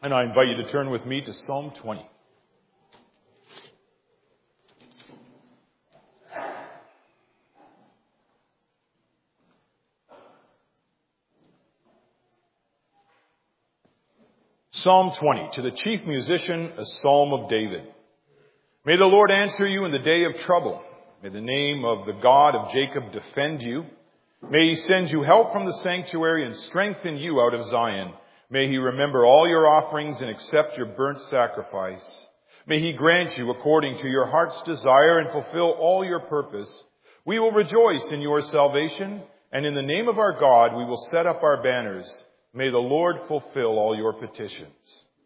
And I invite you to turn with me to Psalm 20. Psalm 20, to the chief musician, a psalm of David. May the Lord answer you in the day of trouble. May the name of the God of Jacob defend you. May he send you help from the sanctuary and strengthen you out of Zion. May he remember all your offerings and accept your burnt sacrifice. May he grant you according to your heart's desire and fulfill all your purpose. We will rejoice in your salvation, and in the name of our God we will set up our banners. May the Lord fulfill all your petitions.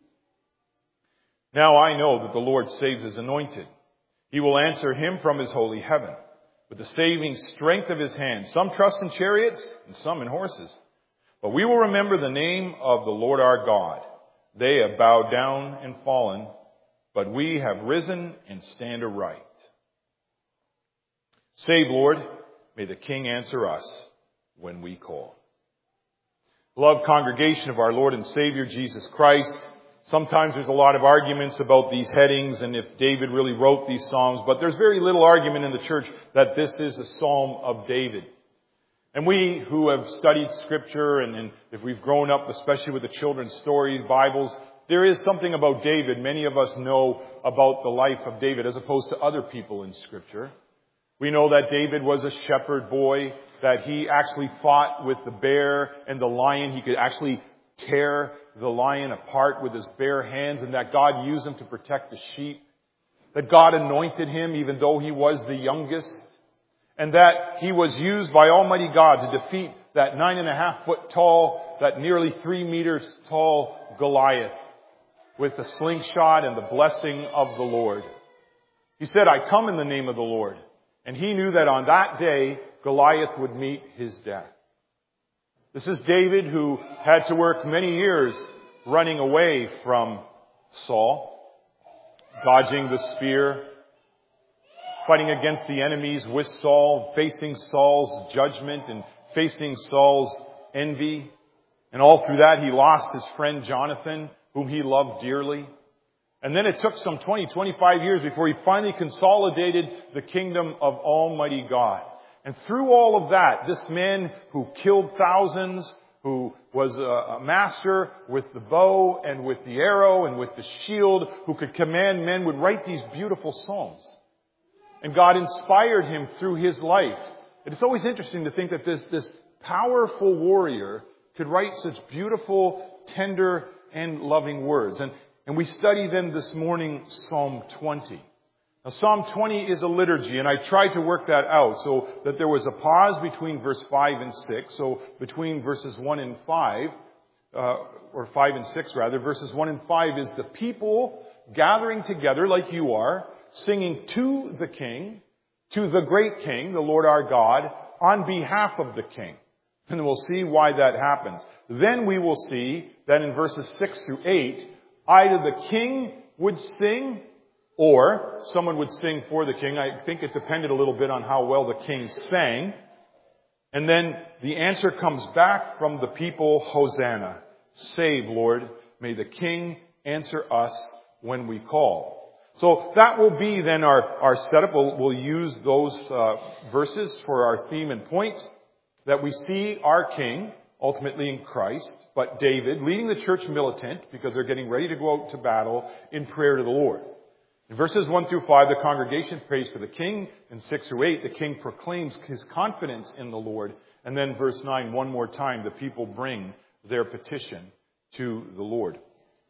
Now I know that the Lord saves his anointed. He will answer him from his holy heaven with the saving strength of his hand. Some trust in chariots and some in horses. But we will remember the name of the Lord our God. They have bowed down and fallen, but we have risen and stand aright. Save, Lord, may the King answer us when we call. Beloved congregation of our Lord and Savior Jesus Christ, sometimes there's a lot of arguments about these headings and if David really wrote these psalms, but there's very little argument in the church that this is a psalm of David. And we who have studied Scripture and if we've grown up, especially with the children's story Bibles, there is something about David. Many of us know about the life of David as opposed to other people in Scripture. We know that David was a shepherd boy, that he actually fought with the bear and the lion. He could actually tear the lion apart with his bare hands, and that God used him to protect the sheep. That God anointed him even though he was the youngest. And that he was used by Almighty God to defeat that 9.5 foot tall, that nearly 3 meters tall Goliath with the slingshot and the blessing of the Lord. He said, I come in the name of the Lord. And he knew that on that day, Goliath would meet his death. This is David who had to work many years running away from Saul, dodging the spear, fighting against the enemies with Saul, facing Saul's judgment and facing Saul's envy. And all through that, he lost his friend Jonathan, whom he loved dearly. And then it took some 25 years before he finally consolidated the kingdom of Almighty God. And through all of that, this man who killed thousands, who was a master with the bow and with the arrow and with the shield, who could command men, would write these beautiful psalms. And God inspired him through his life. And it's always interesting to think that this powerful warrior could write such beautiful, tender, and loving words. And we study then this morning Psalm 20. Now Psalm 20 is a liturgy, and I tried to work that out so that there was a pause between verse 5 and 6. So between verses 1 and 5, or 5 and 6 rather, verses 1 and 5 is the people gathering together like you are, singing to the King, to the great King, the Lord our God, on behalf of the King. And we'll see why that happens. Then we will see that in verses 6 through 8, either the king would sing or someone would sing for the king. I think it depended a little bit on how well the king sang. And then the answer comes back from the people, Hosanna. Save, Lord. May the king answer us when we call. So that will be then our setup. We'll use those verses for our theme and points, that we see our king, ultimately in Christ, but David leading the church militant because they're getting ready to go out to battle in prayer to the Lord. In verses 1 through 5, the congregation prays for the king. In 6 through 8, the king proclaims his confidence in the Lord. And then verse 9, one more time, the people bring their petition to the Lord.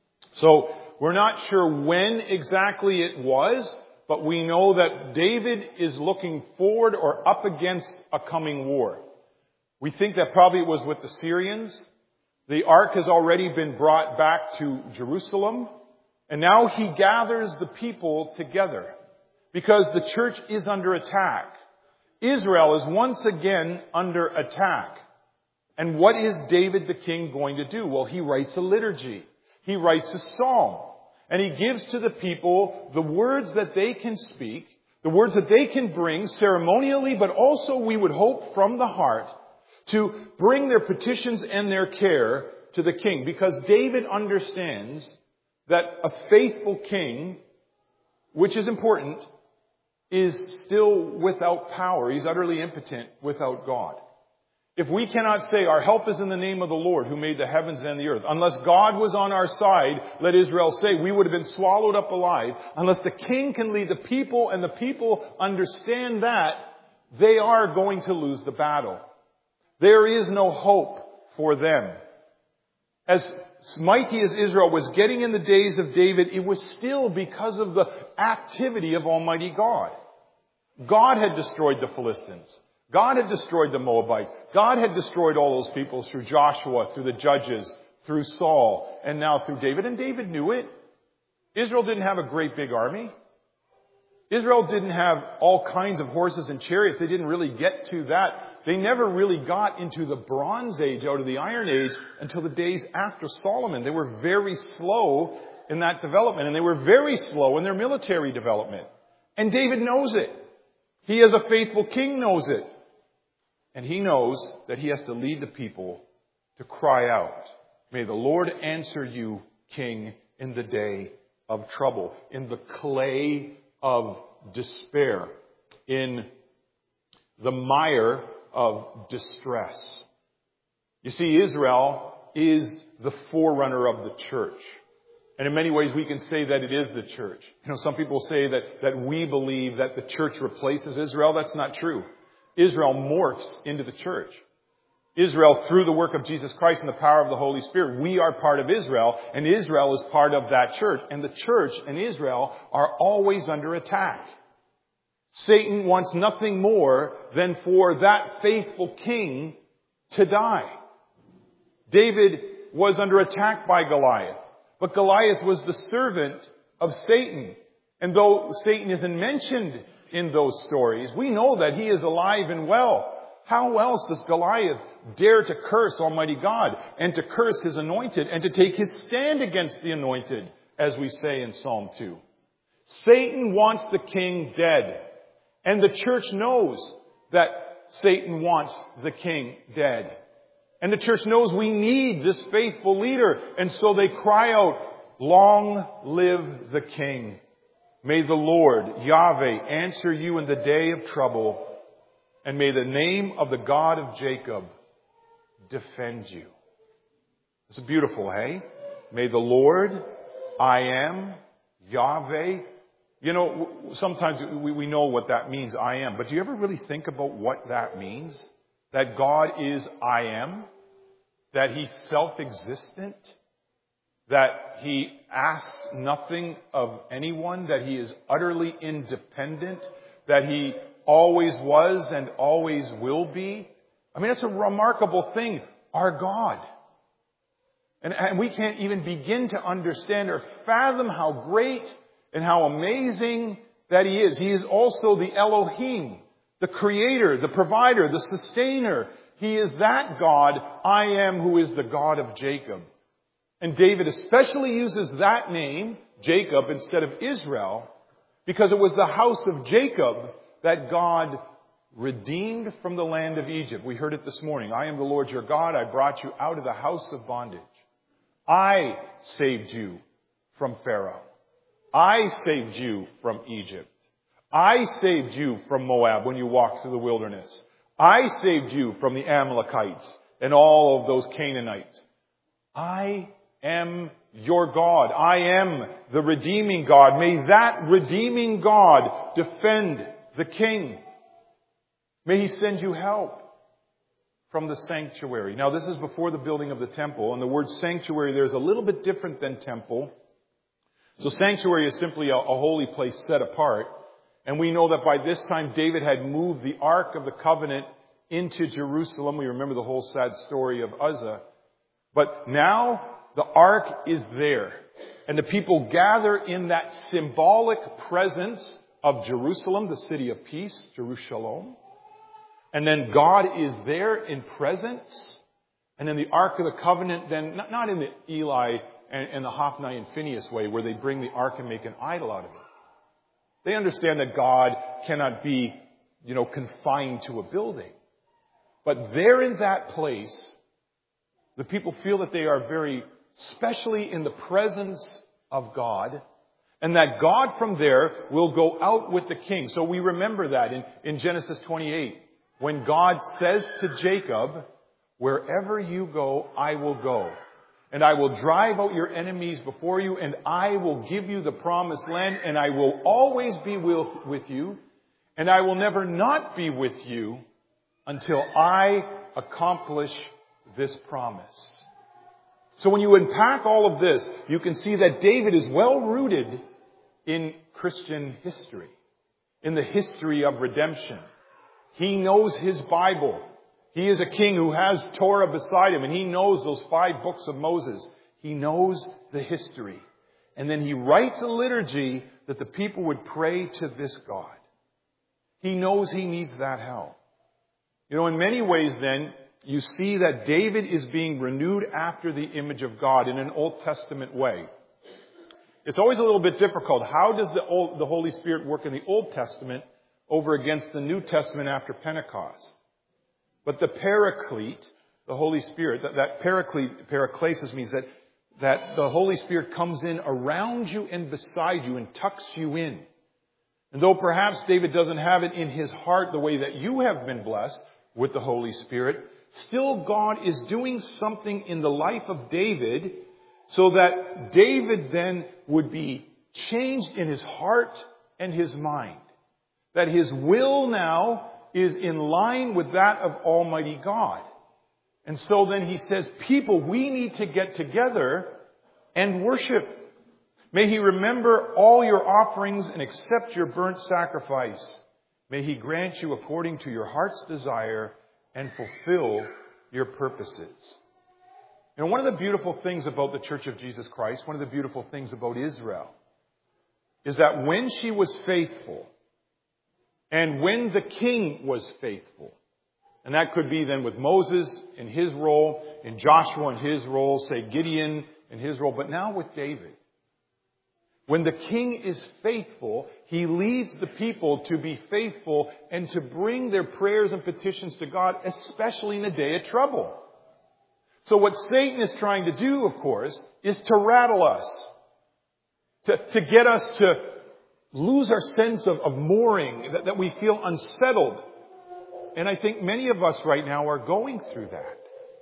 So we're not sure when exactly it was, but we know that David is looking forward or up against a coming war. We think that probably it was with the Syrians. The ark has already been brought back to Jerusalem. And now he gathers the people together because the church is under attack. Israel is once again under attack. And what is David the king going to do? Well, he writes a liturgy. He writes a psalm. And he gives to the people the words that they can speak, the words that they can bring ceremonially, but also we would hope from the heart, to bring their petitions and their care to the king, because David understands that a faithful king, which is important, is still without power. He's utterly impotent without God. If we cannot say our help is in the name of the Lord who made the heavens and the earth, unless God was on our side, let Israel say, we would have been swallowed up alive. Unless the king can lead the people and the people understand that, they are going to lose the battle. There is no hope for them. As mighty as Israel was getting in the days of David, it was still because of the activity of Almighty God. God had destroyed the Philistines. God had destroyed the Moabites. God had destroyed all those people through Joshua, through the judges, through Saul, and now through David. And David knew it. Israel didn't have a great big army. Israel didn't have all kinds of horses and chariots. They didn't really get to that. They never really got into the Bronze Age out of the Iron Age until the days after Solomon. They were very slow in that development, and they were very slow in their military development. And David knows it. He, as a faithful king, knows it. And he knows that he has to lead the people to cry out, may the Lord answer you, King, in the day of trouble, in the clay of despair, in the mire of distress. You see, Israel is the forerunner of the church. And in many ways we can say that it is the church. You know, some people say that we believe that the church replaces Israel. That's not true. Israel morphs into the church. Israel, through the work of Jesus Christ and the power of the Holy Spirit, we are part of Israel, and Israel is part of that church. And the church and Israel are always under attack. Satan wants nothing more than for that faithful king to die. David was under attack by Goliath, but Goliath was the servant of Satan. And though Satan isn't mentioned in those stories, we know that he is alive and well. How else does Goliath dare to curse Almighty God and to curse His anointed and to take his stand against the anointed, as we say in Psalm 2? Satan wants the king dead. And the church knows that Satan wants the king dead. And the church knows we need this faithful leader. And so they cry out, long live the king. May the Lord, Yahweh, answer you in the day of trouble. And may the name of the God of Jacob defend you. It's beautiful, hey? May the Lord, I am, Yahweh. You know, sometimes we know what that means, I am. But do you ever really think about what that means? That God is I am? That He's self-existent? That He asks nothing of anyone? That He is utterly independent? That He always was and always will be? I mean, it's a remarkable thing. Our God. And we can't even begin to understand or fathom how great and how amazing that He is. He is also the Elohim, the Creator, the Provider, the Sustainer. He is that God, I am, who is the God of Jacob. And David especially uses that name, Jacob, instead of Israel, because it was the house of Jacob that God redeemed from the land of Egypt. We heard it this morning. I am the Lord your God. I brought you out of the house of bondage. I saved you from Pharaoh. I saved you from Egypt. I saved you from Moab when you walked through the wilderness. I saved you from the Amalekites and all of those Canaanites. I am your God. I am the redeeming God. May that redeeming God defend the king. May He send you help from the sanctuary. Now, this is before the building of the temple, and the word sanctuary there is a little bit different than temple. So sanctuary is simply a holy place set apart. And we know that by this time David had moved the Ark of the Covenant into Jerusalem. We remember the whole sad story of Uzzah. But now the Ark is there. And the people gather in that symbolic presence of Jerusalem, the city of peace, Jerusalem. And then God is there in presence. And then the Ark of the Covenant, then not in the Eli and the Hophni and Phinehas way where they bring the ark and make an idol out of it. They understand that God cannot be, confined to a building. But there in that place, The people feel that they are very specially in the presence of God, and that God from there will go out with the king. So we remember that in Genesis 28, when God says to Jacob, "Wherever you go, I will go. And I will drive out your enemies before you, and I will give you the promised land, and I will always be with you, and I will never not be with you until I accomplish this promise." So when you unpack all of this, you can see that David is well rooted in Christian history, in the history of redemption. He knows his Bible. He is a king who has Torah beside him, and he knows those 5 books of Moses. He knows the history. And then he writes a liturgy that the people would pray to this God. He knows he needs that help. In many ways then, you see that David is being renewed after the image of God in an Old Testament way. It's always a little bit difficult. How does the Holy Spirit work in the Old Testament over against the New Testament after Pentecost? But the Paraclete, the Holy Spirit, that Paraklesis means that the Holy Spirit comes in around you and beside you and tucks you in. And though perhaps David doesn't have it in his heart the way that you have been blessed with the Holy Spirit, still God is doing something in the life of David so that David then would be changed in his heart and his mind. That his will now is in line with that of Almighty God. And so then he says, people, we need to get together and worship. May he remember all your offerings and accept your burnt sacrifice. May he grant you according to your heart's desire and fulfill your purposes. And one of the beautiful things about the Church of Jesus Christ, one of the beautiful things about Israel, is that when she was faithful, and when the king was faithful, and that could be then with Moses in his role, in Joshua in his role, say Gideon in his role, but now with David. When the king is faithful, he leads the people to be faithful and to bring their prayers and petitions to God, especially in a day of trouble. So what Satan is trying to do, of course, is to rattle us, to get us to lose our sense of mooring, that we feel unsettled. And I think many of us right now are going through that.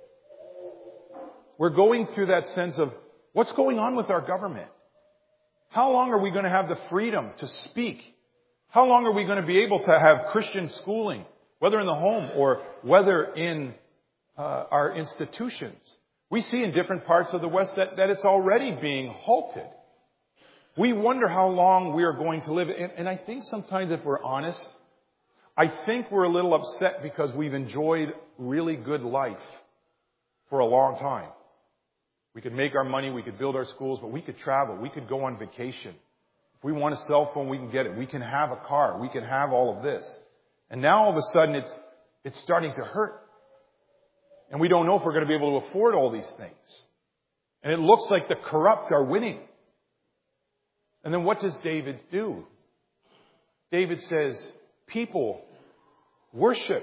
We're going through that sense of what's going on with our government. How long are we going to have the freedom to speak? How long are we going to be able to have Christian schooling, whether in the home or whether in our institutions? We see in different parts of the West that it's already being halted. We wonder how long we are going to live. And I think sometimes, if we're honest, I think we're a little upset because we've enjoyed really good life for a long time. We could make our money, we could build our schools, but we could travel, we could go on vacation. If we want a cell phone, we can get it. We can have a car, we can have all of this. And now all of a sudden it's starting to hurt. And we don't know if we're going to be able to afford all these things. And it looks like the corrupt are winning. And then what does David do? David says, people, worship.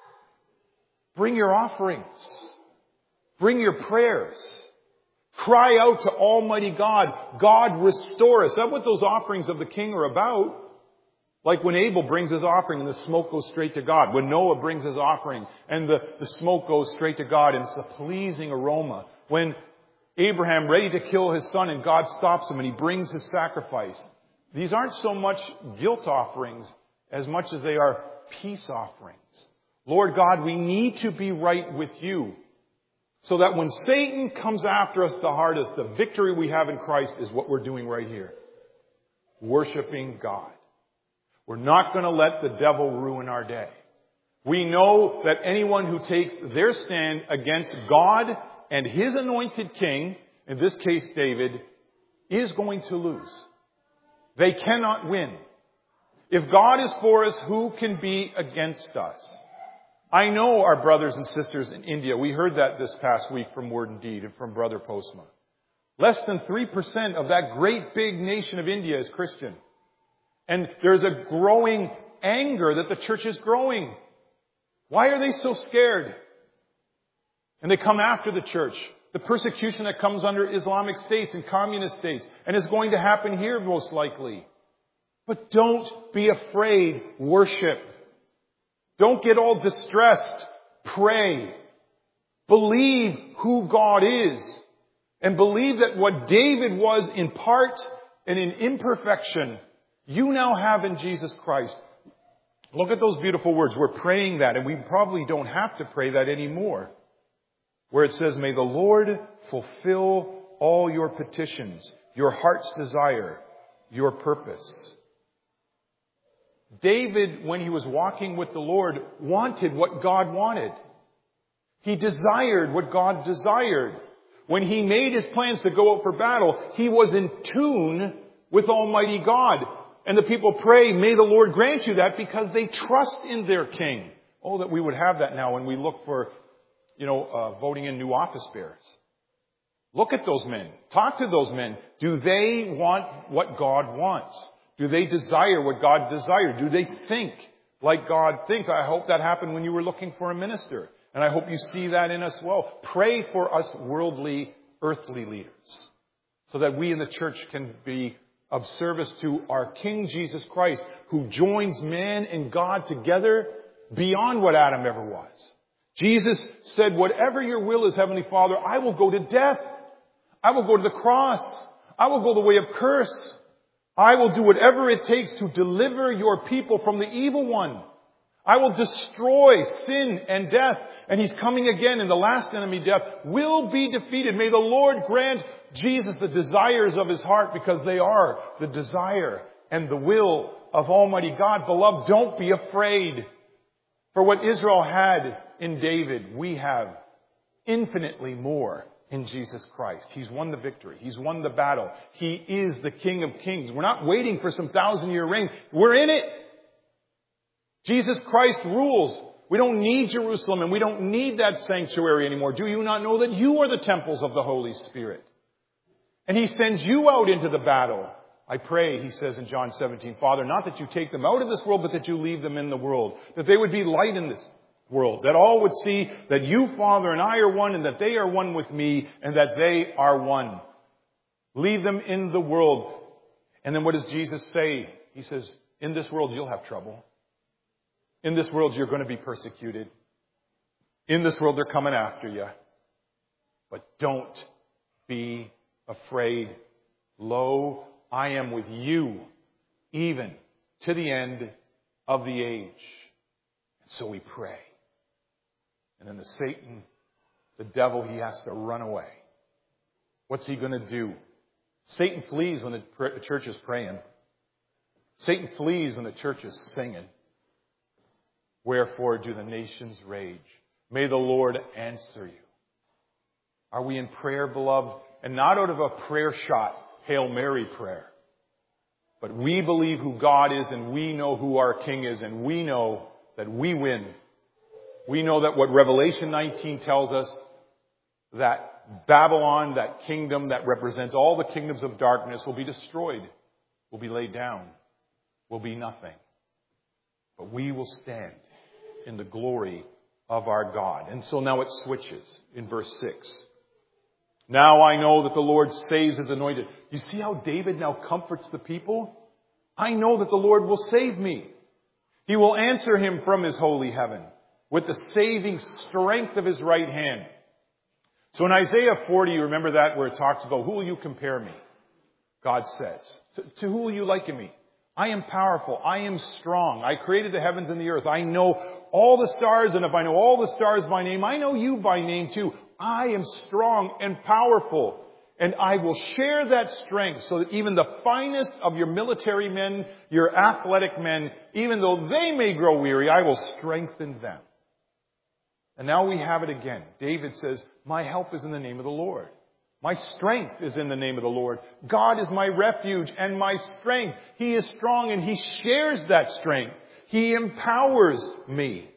Bring your offerings. Bring your prayers. Cry out to Almighty God. God, restore us. That's what those offerings of the king are about. Like when Abel brings his offering and the smoke goes straight to God. When Noah brings his offering and the smoke goes straight to God and it's a pleasing aroma. When Abraham ready to kill his son and God stops him and he brings his sacrifice. These aren't so much guilt offerings as much as they are peace offerings. Lord God, we need to be right with you so that when Satan comes after us the hardest, the victory we have in Christ is what we're doing right here. Worshiping God. We're not going to let the devil ruin our day. We know that anyone who takes their stand against God and his anointed king, in this case David, is going to lose. They cannot win. If God is for us, who can be against us? I know our brothers and sisters in India. We heard that this past week from Word and Deed and from Brother Postma. Less than 3% of that great big nation of India is Christian. And there's a growing anger that the church is growing. Why are they so scared? And they come after the church. The persecution that comes under Islamic states and communist states. And is going to happen here most likely. But don't be afraid. Worship. Don't get all distressed. Pray. Believe who God is. And believe that what David was in part and in imperfection, you now have in Jesus Christ. Look at those beautiful words. We're praying that, and we probably don't have to pray that anymore. Where it says, may the Lord fulfill all your petitions, your heart's desire, your purpose. David, when he was walking with the Lord, wanted what God wanted. He desired what God desired. When he made his plans to go out for battle, he was in tune with Almighty God. And the people pray, may the Lord grant you that, because they trust in their king. Oh, that we would have that now when we look for, voting in new office bearers. Look at those men. Talk to those men. Do they want what God wants? Do they desire what God desires? Do they think like God thinks? I hope that happened when you were looking for a minister. And I hope you see that in us well. Pray for us worldly, earthly leaders, so that we in the church can be of service to our King Jesus Christ, who joins man and God together beyond what Adam ever was. Jesus said, whatever your will is, Heavenly Father, I will go to death. I will go to the cross. I will go the way of curse. I will do whatever it takes to deliver your people from the evil one. I will destroy sin and death. And he's coming again, and the last enemy, death, will be defeated. May the Lord grant Jesus the desires of his heart, because they are the desire and the will of Almighty God. Beloved, don't be afraid. For what Israel had in David, we have infinitely more in Jesus Christ. He's won the victory. He's won the battle. He is the King of Kings. We're not waiting for some 1,000-year reign. We're in it. Jesus Christ rules. We don't need Jerusalem, and we don't need that sanctuary anymore. Do you not know that you are the temples of the Holy Spirit? And he sends you out into the battle. I pray, he says in John 17, Father, not that you take them out of this world, but that you leave them in the world. That they would be light in this world. That all would see that you, Father, and I are one, and that they are one with me, and that they are one. Leave them in the world. And then what does Jesus say? He says, in this world you'll have trouble. In this world, you're going to be persecuted. In this world, they're coming after you. But don't be afraid. Lo, I am with you, even to the end of the age. And so we pray. And then the devil, he has to run away. What's he going to do? Satan flees when the church is praying. Satan flees when the church is singing. Wherefore do the nations rage? May the Lord answer you. Are we in prayer, beloved? And not out of a prayer shot, Hail Mary prayer. But we believe who God is, and we know who our King is, and we know that we win. We know that what Revelation 19 tells us, that Babylon, that kingdom that represents all the kingdoms of darkness, will be destroyed, will be laid down, will be nothing. But we will stand in the glory of our God. And so now it switches in verse 6. Now I know that the Lord saves his anointed. You see how David now comforts the people? I know that the Lord will save me. He will answer him from his holy heaven with the saving strength of his right hand. So in Isaiah 40, you remember that where it talks about, who will you compare me? God says. To who will you liken me? I am powerful. I am strong. I created the heavens and the earth. I know all the stars, and if I know all the stars by name, I know you by name too. I am strong and powerful, and I will share that strength so that even the finest of your military men, your athletic men, even though they may grow weary, I will strengthen them. And now we have it again. David says, my help is in the name of the Lord. My strength is in the name of the Lord. God is my refuge and my strength. He is strong and he shares that strength. He empowers me.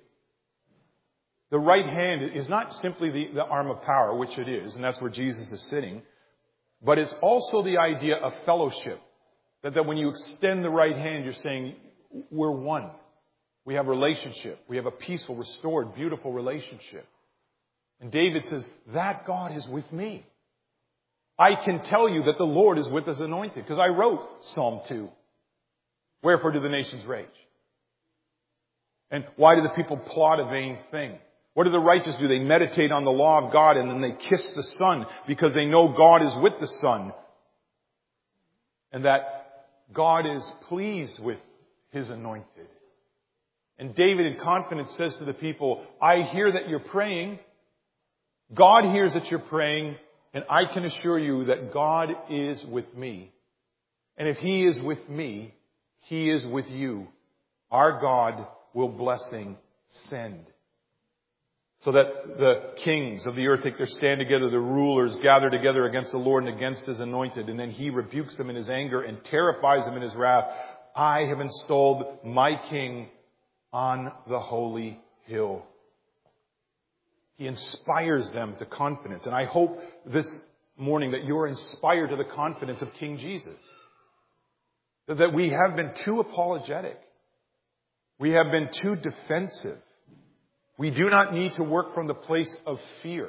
The right hand is not simply the arm of power, which it is, and that's where Jesus is sitting, but it's also the idea of fellowship. That when you extend the right hand, you're saying, we're one. We have a relationship. We have a peaceful, restored, beautiful relationship. And David says, that God is with me. I can tell you that the Lord is with His anointed, because I wrote Psalm 2. Wherefore do the nations rage? And why do the people plot a vain thing? What do the righteous do? They meditate on the law of God, and then they kiss the Son because they know God is with the Son. And that God is pleased with His anointed. And David in confidence says to the people, I hear that you're praying. God hears that you're praying. And I can assure you that God is with me. And if He is with me, He is with you. Our God will blessing send. So that the kings of the earth take their stand together, the rulers gather together against the Lord and against His anointed. And then He rebukes them in His anger and terrifies them in His wrath. I have installed my King on the holy hill. He inspires them to confidence. And I hope this morning that you are inspired to the confidence of King Jesus. That we have been too apologetic. We have been too defensive. We do not need to work from the place of fear.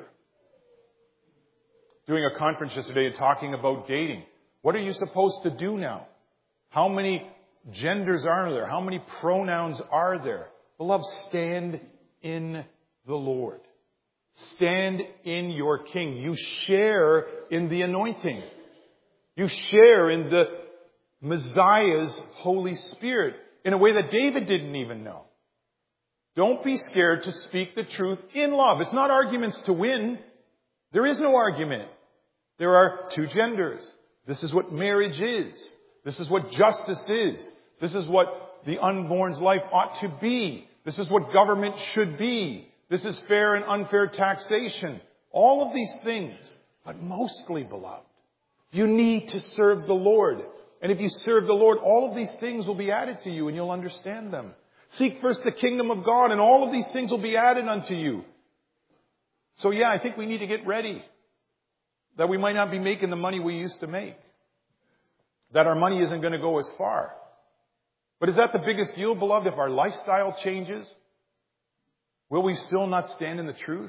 Doing a conference yesterday talking about dating. What are you supposed to do now? How many genders are there? How many pronouns are there? Beloved, stand in the Lord. Stand in your King. You share in the anointing. You share in the Messiah's Holy Spirit in a way that David didn't even know. Don't be scared to speak the truth in love. It's not arguments to win. There is no argument. There are two genders. This is what marriage is. This is what justice is. This is what the unborn's life ought to be. This is what government should be. This is fair and unfair taxation. All of these things. But mostly, beloved, you need to serve the Lord. And if you serve the Lord, all of these things will be added to you and you'll understand them. Seek first the kingdom of God and all of these things will be added unto you. So yeah, I think we need to get ready. That we might not be making the money we used to make. That our money isn't going to go as far. But is that the biggest deal, beloved? If our lifestyle changes, will we still not stand in the truth?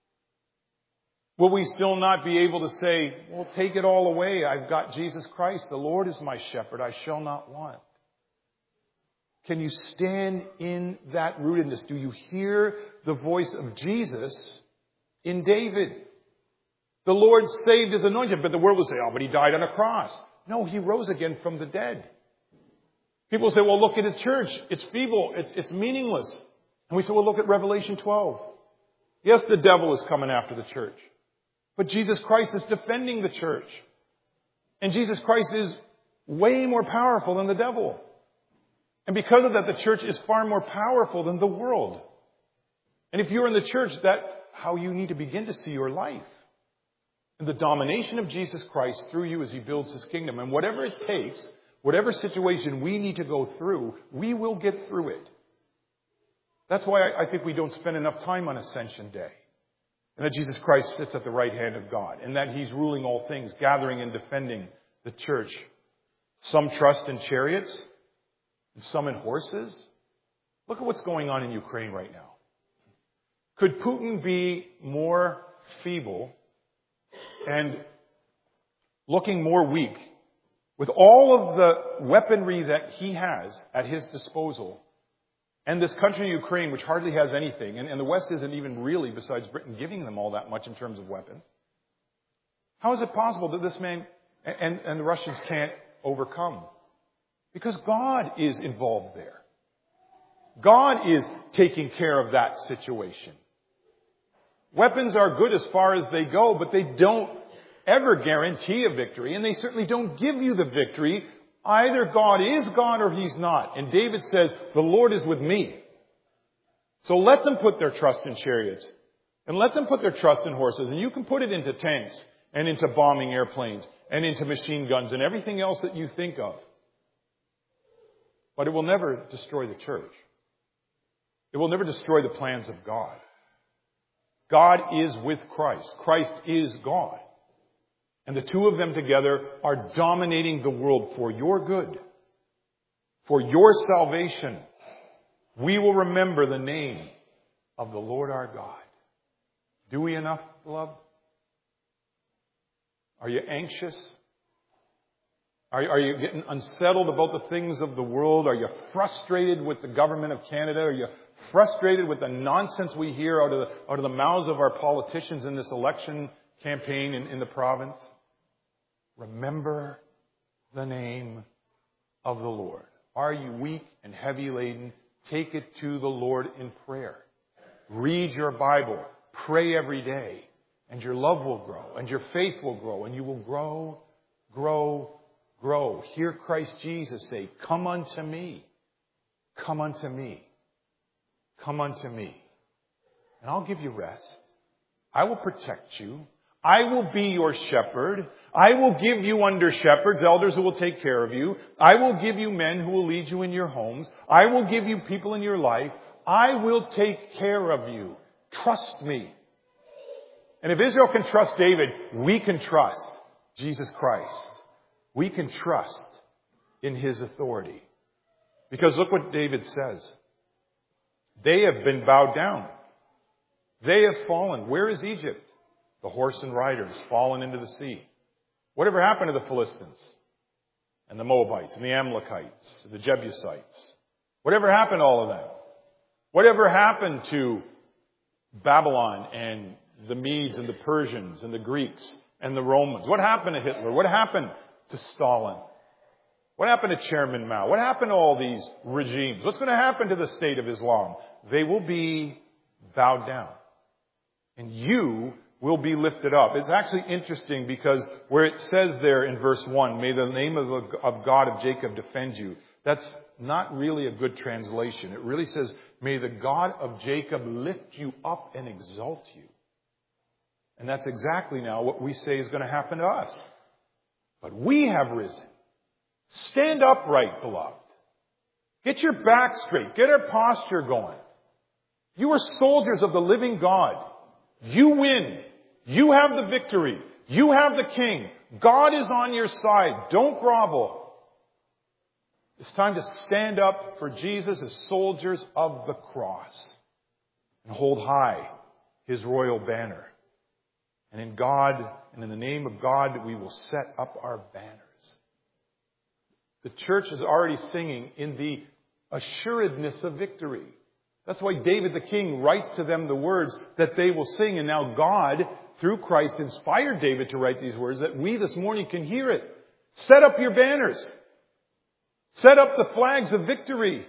Will we still not be able to say, well, take it all away. I've got Jesus Christ. The Lord is my shepherd. I shall not want. Can you stand in that rootedness? Do you hear the voice of Jesus in David? The Lord saved His anointed, but the world will say, oh, but He died on a cross. No, He rose again from the dead. People say, well, look at the church. It's feeble. It's meaningless. And we say, well, look at Revelation 12. Yes, the devil is coming after the church. But Jesus Christ is defending the church. And Jesus Christ is way more powerful than the devil. And because of that, the church is far more powerful than the world. And if you're in the church, that's how you need to begin to see your life. And the domination of Jesus Christ through you as He builds His kingdom. And whatever it takes, whatever situation we need to go through, we will get through it. That's why I think we don't spend enough time on Ascension Day. And that Jesus Christ sits at the right hand of God. And that He's ruling all things, gathering and defending the church. Some trust in chariots. And some in horses. Look at what's going on in Ukraine right now. Could Putin be more feeble and looking more weak with all of the weaponry that he has at his disposal, and this country, Ukraine, which hardly has anything, and the West isn't even really, besides Britain, giving them all that much in terms of weapons? How is it possible that this man and the Russians can't overcome? Because God is involved there. God is taking care of that situation. Weapons are good as far as they go, but they don't ever guarantee a victory, and they certainly don't give you the victory. Either God is God or He's not. And David says, the Lord is with me. So let them put their trust in chariots, and let them put their trust in horses, and you can put it into tanks, and into bombing airplanes, and into machine guns, and everything else that you think of. But it will never destroy the church. It will never destroy the plans of God. God is with Christ. Christ is God. And the two of them together are dominating the world for your good, for your salvation. We will remember the name of the Lord our God. Do we enough, beloved? Are you anxious? Are you getting unsettled about the things of the world? Are you frustrated with the government of Canada? Are you frustrated with the nonsense we hear out of the mouths of our politicians in this election campaign in the province? Remember the name of the Lord. Are you weak and heavy laden? Take it to the Lord in prayer. Read your Bible. Pray every day. And your love will grow. And your faith will grow. And you will grow, grow, grow. Hear Christ Jesus say, "Come unto me. Come unto me. Come unto me. And I'll give you rest. I will protect you. I will be your shepherd. I will give you under shepherds, elders who will take care of you. I will give you men who will lead you in your homes. I will give you people in your life. I will take care of you. Trust me." And if Israel can trust David, we can trust Jesus Christ. We can trust in His authority. Because look what David says. They have been bowed down. They have fallen. Where is Egypt? The horse and riders fallen into the sea. Whatever happened to the Philistines and the Moabites and the Amalekites and the Jebusites? Whatever happened to all of them? Whatever happened to Babylon and the Medes and the Persians and the Greeks and the Romans? What happened to Hitler? What happened to Stalin? What happened to Chairman Mao? What happened to all these regimes? What's going to happen to the state of Islam? They will be bowed down. And you will be lifted up. It's actually interesting because where it says there in verse 1, "May the name of God of Jacob defend you," that's not really a good translation. It really says, "May the God of Jacob lift you up and exalt you." And that's exactly now what we say is going to happen to us. But we have risen. Stand upright, beloved. Get your back straight. Get our posture going. You are soldiers of the living God. You win. You have the victory. You have the King. God is on your side. Don't grovel. It's time to stand up for Jesus as soldiers of the cross and hold high His royal banner. And in God and in the name of God, we will set up our banners. The church is already singing in the assuredness of victory. That's why David the king writes to them the words that they will sing. And now God, through Christ, inspired David to write these words that we this morning can hear it. Set up your banners. Set up the flags of victory.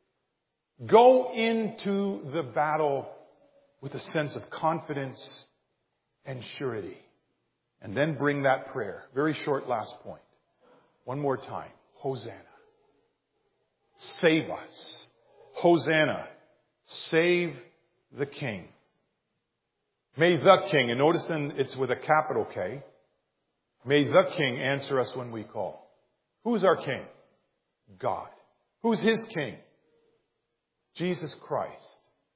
Go into the battle with a sense of confidence and surety. And then bring that prayer. Very short last point. One more time. Hosanna. Save us. Hosanna. Save the King. May the King, and notice then it's with a capital K. May the King answer us when we call. Who's our King? God. Who's His King? Jesus Christ.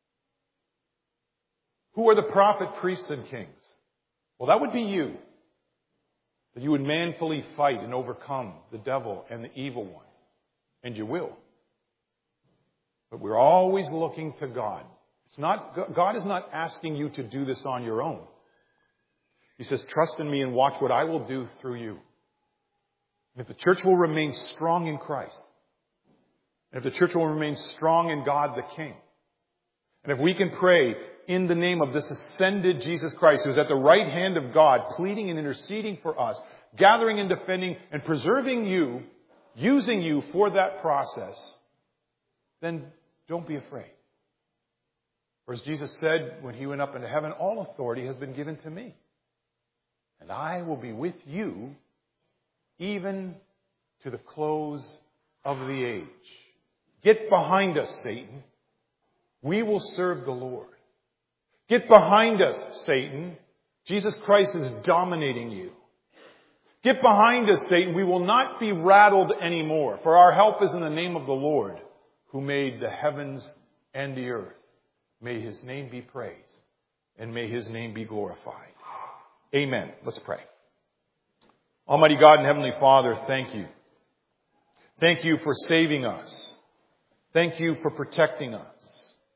Who are the prophet, priests, and kings? Well, that would be you. That you would manfully fight and overcome the devil and the evil one. And you will. But we're always looking to God. God is not asking you to do this on your own. He says, trust in me and watch what I will do through you. And if the church will remain strong in Christ, and if the church will remain strong in God the King, and if we can pray in the name of this ascended Jesus Christ, who's at the right hand of God, pleading and interceding for us, gathering and defending and preserving you, using you for that process, then don't be afraid. For as Jesus said when He went up into heaven, all authority has been given to me. And I will be with you even to the close of the age. Get behind us, Satan. We will serve the Lord. Get behind us, Satan. Jesus Christ is dominating you. Get behind us, Satan. We will not be rattled anymore, for our help is in the name of the Lord, who made the heavens and the earth. May His name be praised, and may His name be glorified. Amen. Let's pray. Almighty God and Heavenly Father, thank you. Thank you for saving us. Thank you for protecting us.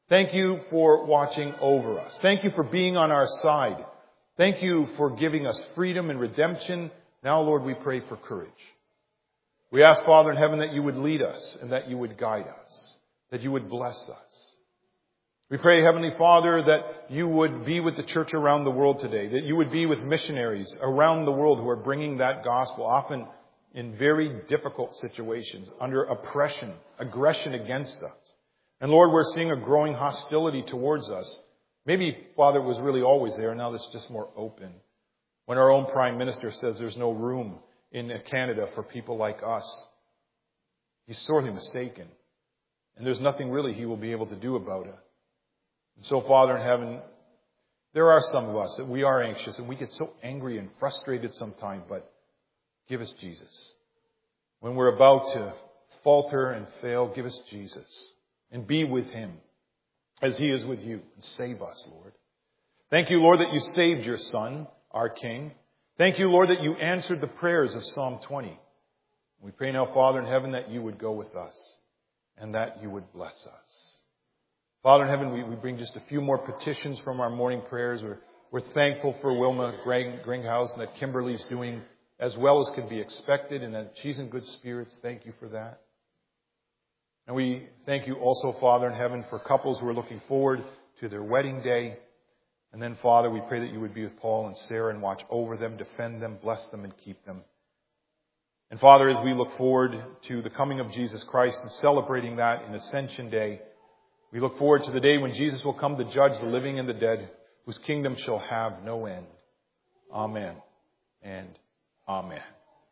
Thank you for watching over us. Thank you for being on our side. Thank you for giving us freedom and redemption. Now, Lord, we pray for courage. We ask, Father in heaven, that you would lead us and that you would guide us, that you would bless us. We pray, Heavenly Father, that you would be with the church around the world today, that you would be with missionaries around the world who are bringing that gospel, often in very difficult situations, under oppression, aggression against us. And Lord, we're seeing a growing hostility towards us. Maybe, Father, it was really always there, now it's just more open. When our own Prime Minister says there's no room in Canada for people like us, he's sorely mistaken. And there's nothing really he will be able to do about it. And so, Father in heaven, there are some of us that we are anxious and we get so angry and frustrated sometimes, but give us Jesus. When we're about to falter and fail, give us Jesus. And be with him as he is with you. And save us, Lord. Thank you, Lord, that you saved your Son, our King. Thank you, Lord, that you answered the prayers of Psalm 20. We pray now, Father in heaven, that you would go with us and that you would bless us. Father in heaven, we bring just a few more petitions from our morning prayers. We're thankful for Wilma Gringhouse and that Kimberly's doing as well as could be expected and that she's in good spirits. Thank you for that. And we thank you also, Father in heaven, for couples who are looking forward to their wedding day. And then, Father, we pray that you would be with Paul and Sarah and watch over them, defend them, bless them, and keep them. And Father, as we look forward to the coming of Jesus Christ and celebrating that in Ascension Day, we look forward to the day when Jesus will come to judge the living and the dead, whose kingdom shall have no end. Amen and amen.